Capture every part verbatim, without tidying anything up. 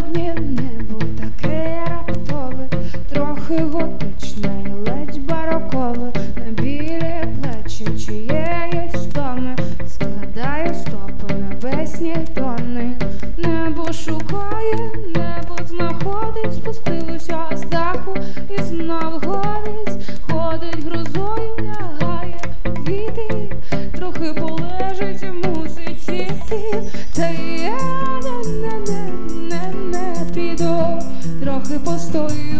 Сьогодні небо таке раптове, трохи готичне і ледь барокове, на білі плечі чиєїсь стоми складає стопи небесні тони. Небо шукає, небо знаходить, спустилося з даху і знов ходить, ходить грозою, лягає у квіти, трохи полежить, мусить іти. Та я не-не-не-не піду, трохи постою,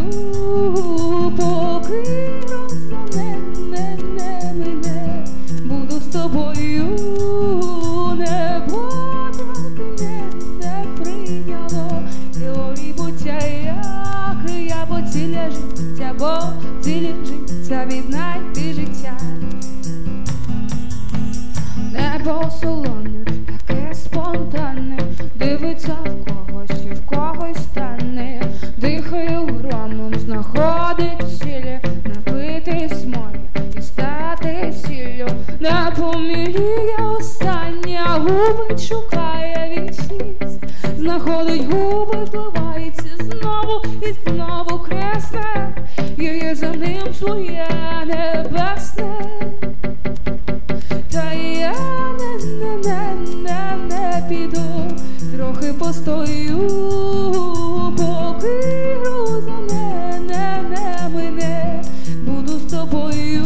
поки роза не мине, буду з тобою. Небо так не прийняло теорії буття, як я, бо ціле життя, бо ціле життя віднайти життя. Небо солоне, таке спонтанне, дивиться в когось і в когось стане, дихає громом, знаходить цілі, напитись моря і стати сіллю. Не поміряє остання, губить, шукає вічність, знаходить губи, впливається знову і знову кресне, є за ним своє небесне. Та я не-не-не-не піду, трохи постою, поки гроза не мине, буду з тобою.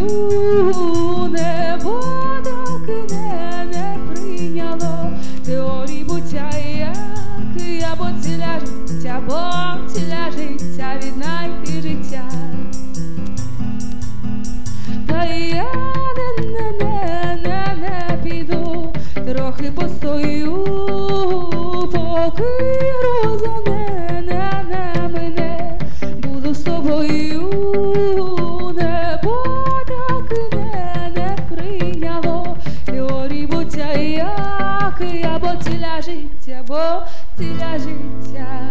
Небо так не прийняло теорії буття, як я, бо ціля життя, бо ціля життя віднайти життя. Та я не піду, трохи постою, поки гроза не мине, буду з тобою. Небо так не прийняло теорії буття, як я, бо ціля життя, бо ціля життя.